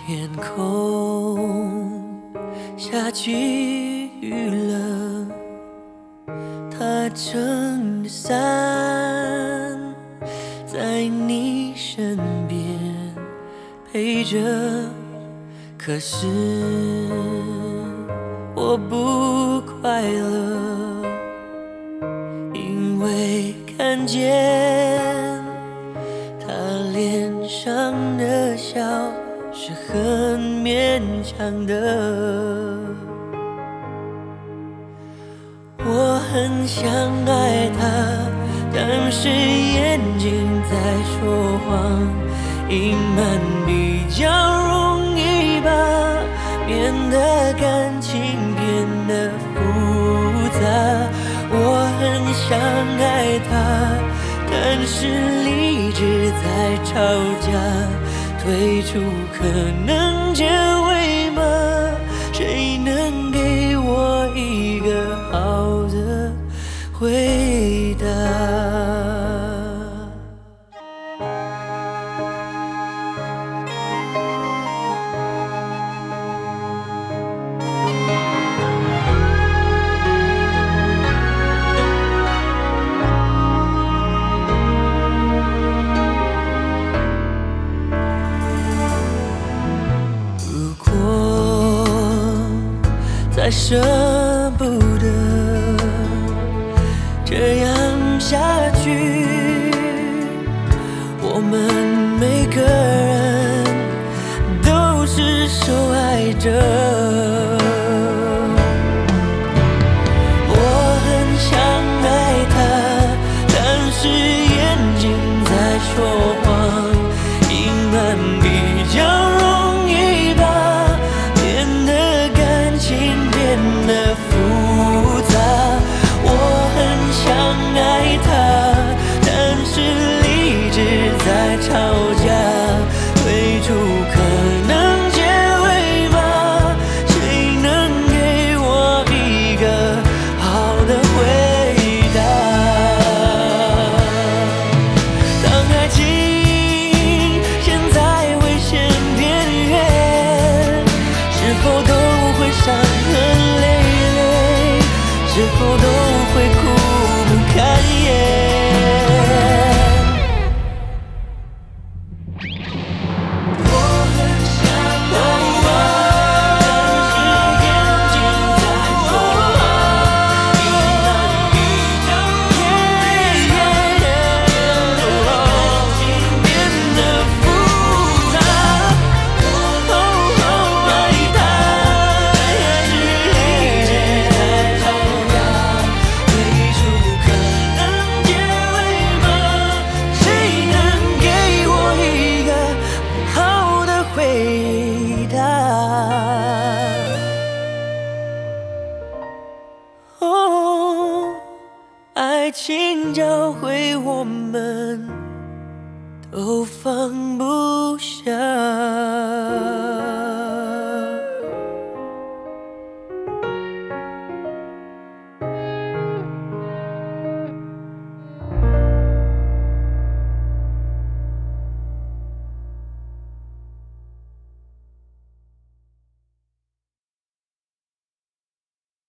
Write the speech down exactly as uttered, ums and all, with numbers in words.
天空下起雨了，他撑着伞在你身边陪着，可是我不快乐，因为看见他脸上的笑是很勉强的。我很想爱他，但是眼睛在说谎，隐瞒比较容易吧，变得感情变得复杂。我很想爱他，但是理智在吵架，退出可能结尾吗？谁能给我一个好的回答？再舍不得这样下去，我们每个人都是受害者。我很想爱他，但是眼睛在说谎，隐瞒比较容易吧，变得感情变得复杂。我很想爱他，但是理智在吵架，退出可能结尾吗？谁能给我一个好的回答？当爱情陷在危险边缘，是否都会伤痕累累？是否都会苦不堪言？哦，爱情教会我们都放不下。